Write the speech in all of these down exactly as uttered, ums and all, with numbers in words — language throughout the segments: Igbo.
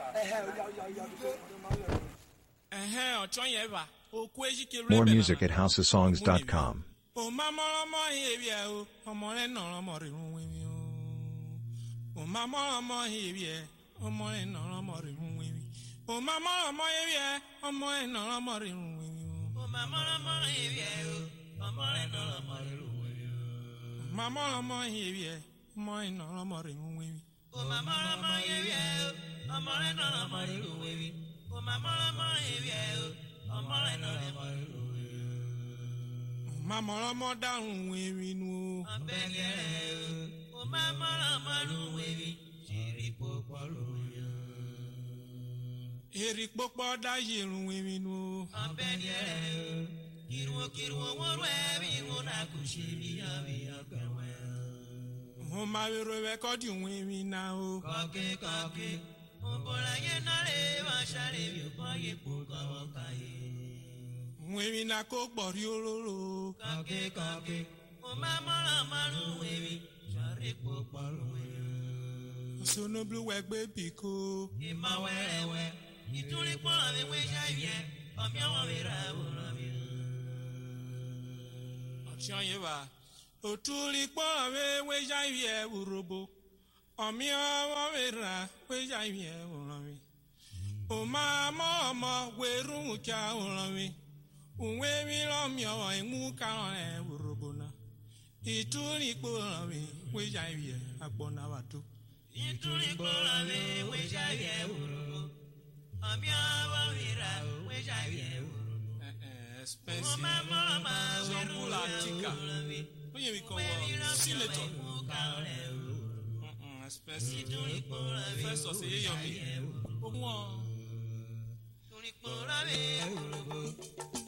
More music at house of songs dot com. O mama mo hebia o, omo le no mo re run wi o. O mama mo hebia, omo le no mo re run wi. O mama mo hebia, omo le no mo re run wi o. O mama mo hebia o, omo le no mo re run wi o. Mama mo hebia, omo le no mo re run wi. O mama mo hebia o, omo le no mo re run wi. O mama mo hebia o, omo le no mo re run wi. Mama mo down we no abegere o mama malu we eri popo loya eri popo da yirun we no abegere kiru kiru wo we wo na kushiri ya bi akawe o ma we ro we ko di we na o koke koke o bola ye na le wa share bi ko ye po ka wa kai Wewe na ko gbori ololo kake kake o ma mara maru wewe jare po palo wewe sono blue we gbe biko e ma wewe ituri po ave we jaye o mi awon mi ra wo na mi option ye ba o turi po ave we jaye urobo o mi awon mi ra we jaye wo na mi o ma mo mo we run cha wo na mi Unwe mi lo mi o emu ka e urobona ituri kpola mi we jaiye agbona watu ituri kpola mi we jaiye urobo ami awa wira we jaiye urobo eh expensive mama mama we rula tika oye mi ko senator mm expensive ituri kpola mi first of say yo mi omo ituri kpola mi urobo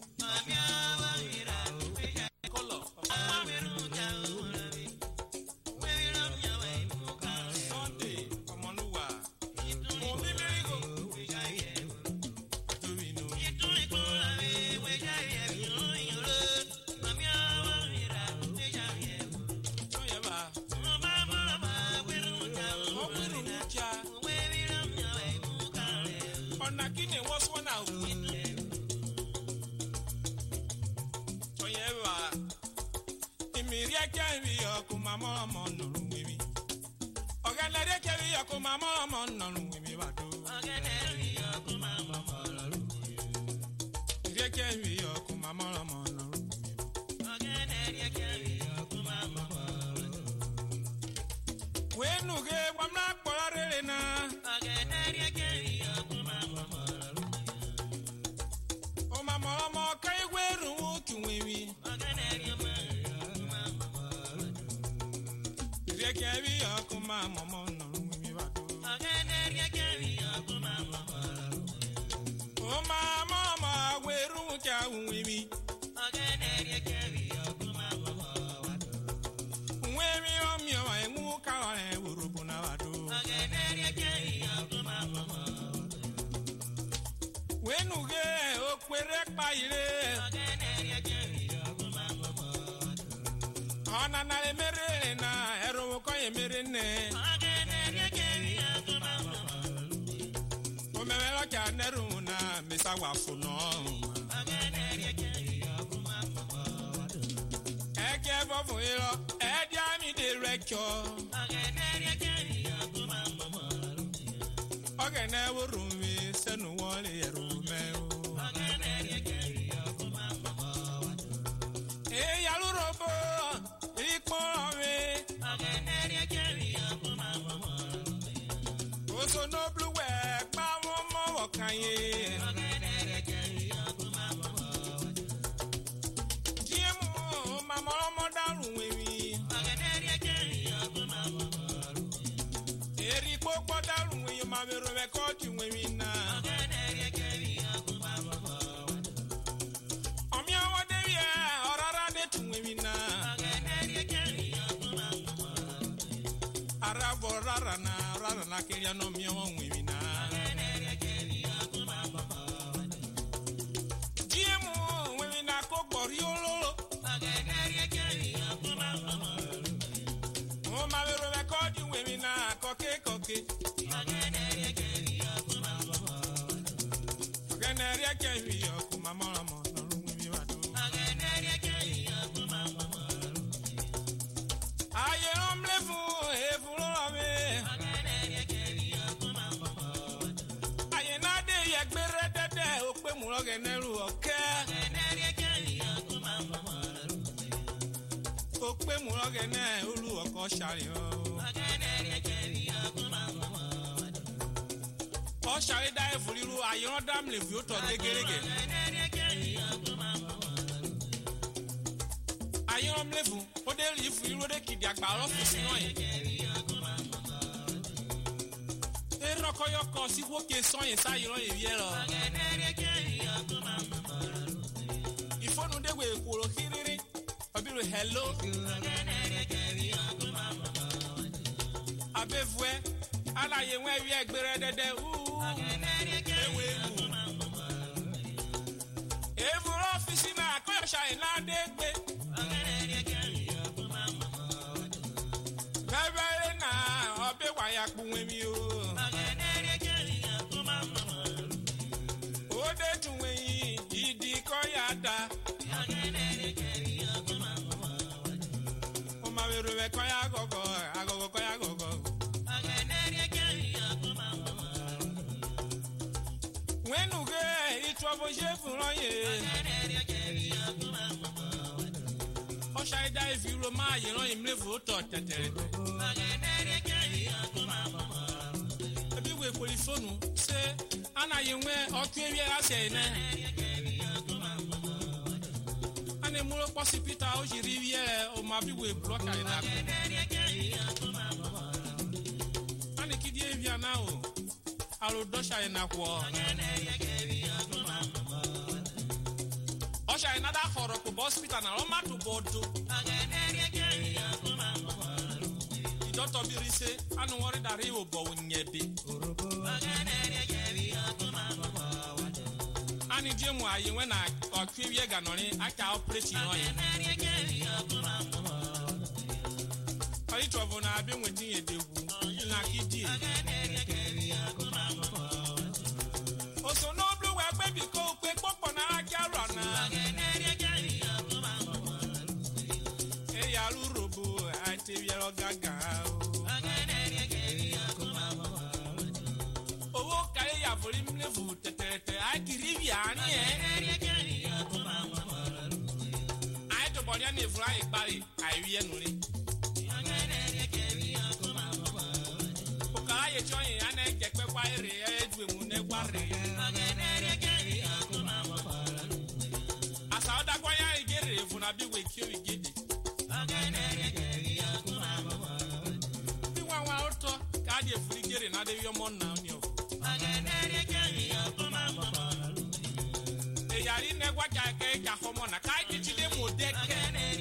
Mama mo no ruwi ogana de ke wi ko mama mo no ruwi ba do ogana wi ko mama mo no ruwi de ke wi ko mama mo no ruwi ogana de ke wi ko mama mo we nu ge wa na kpora rere na ogana de ke wi ko mama mo o mama mo kai we ru ki wi ogana de ma Kevi akuma mama no mi ba do agene ria kevi akuma mama o mama mama we ru ja wi mi agene ria kevi akuma mama wa do we mi o mi o e mu ka wa e urubu na wa do agene ria kevi akuma mama we nu ge o kwere pa ire agene ria kevi akuma mama ana na le mere na mere ne agene rekeri akuma o me velo cha neruna me sawa funo agene rekeri akuma e ke bo fuilo e dia mi director agene rekeri akuma agene worumi senu wole yerume agene rekeri akuma e yalu robo iko ave so no blue we pa mo mo kan ye tie mo mama mo daru we wi eri popo daru we ma me ro we ko ti we wi na omi awo de ye orara de tu we wi na arabo rara na rara na keria no mi o nwi na diemu we na ko gbori ololo o ma ro we ko di we na koke koke Ageneria kevi okuma mama mo nungu mi wadu. Ageneria kevi okuma mama. Aye omlefu e fulome. Ageneria kevi okuma mama. Aye nade yegbere dede okpe mu ogeneru oke. Ageneria kevi okuma mama. Okpe mu ogene ulu oko shari o. Ageneria kevi okuma mama. O shari da efuliru ayon dam le fi o to gegerege. Ayon le fu o de li fi ro de kidi agba office no yin. E roko yo ko si wo ke son yin sa yon yin ye lo. Ifonu de we ko ro kiriri. Obiru hello. Abevwe ala ye wen wi egbere dede u. Evu ofisi na akosha inadegbe. Bebere na obe waya kunwe mi o. Ode tunwe idi koyada. O ma weru we koya gogo, agogo koya gogo. When you get it, trouble chef for you. Or shall I die if you remind you know him live for thought that a big way polyphone say, Anna, you wear or two years, I say, and a more possibility out you riviere or my big way block. And the kid here now. Alo dosha inakwo. Osha inada horo ko hospital na Roma to bodo. The doctor be say anu worry that he will bo nyebi. Ani jemu ayi when I otwe ga noni aka operate no yin. Ayi trouble na be wetin e dey wu. Na kidi. Oso no blue we baby ko pe popo na ajaro na. E ya rurubu ati bi ro gaga o. Owo kai ya fori mlefu tetete ai kiribi ani e. Ai to body na fura ipari ai wi enuri. Okara ye join ana ke pe kwa ere edwe mu ne kware. Asa oda kwa ya igere funa bi we ki igede. Bi wa wa oto ka de furi gere na de yo mon na ni o. E yari ne gwa ka ke ka homo na ka ji ji de mo de ke.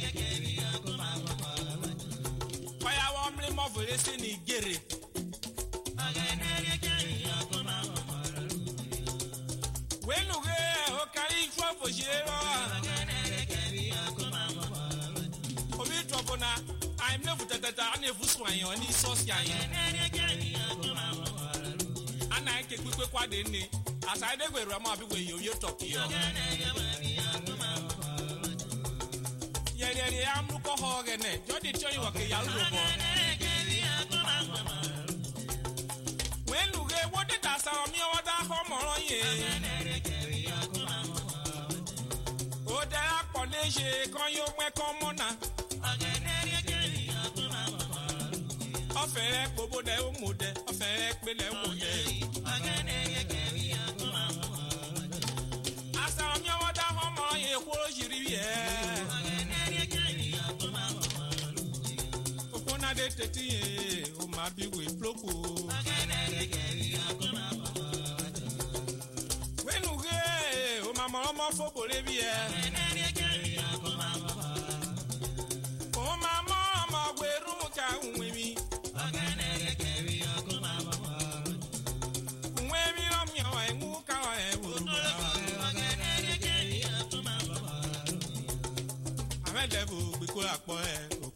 Kwa ya wa mle mo vere se ni gere. When you get okay for zero, Obi Trobona, I'm never that I never swine on his social. And I can quick what in me as I never remember where you talk here. Yeah, yeah, I'm looking hog and it. Don't tell you what a yellow. When you get what the dust on me or that home on ye. Oh, there are conditions, can you make a mona? A fair bobo de umude, a fair bele umude. As I'm your other home on ye, what you read. Opona de tete, o ma bi we floku. When you get, o ma mama for Bolivia. O ma mama, where room can we me? When we love you, I move I read the book because I boy.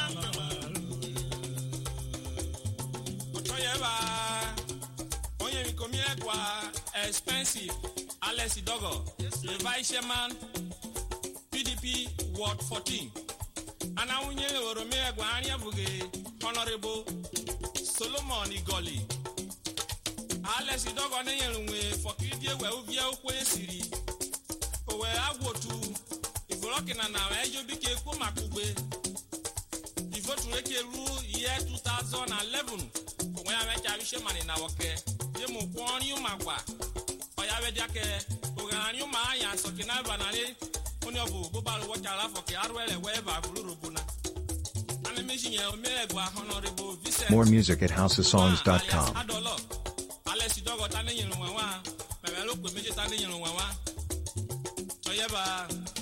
Otoyeba, onye komie kwa expensive Alex Dogo, the vice chairman P D P Ward fourteen. And I will yell over me Guania Buge, Honorable Solomon Igoli. Alex Dogo Nail for Kidia, where we are City. Where I go to, if you're looking at now, you became Kumakube. If you make a rule year two thousand eleven, when I make a fisherman in our care, you move on you, Magua. Or Yavediake, Oganyu Maya, Sokina Banale, Onyobu, Bobal, what I love for Kiarwell, and Weber, Rubuna. Animation, Megua, Honorable Vincent. More music at house of songs dot com. Unless you don't got any in one, I look with me, Tani in one. So, yeah,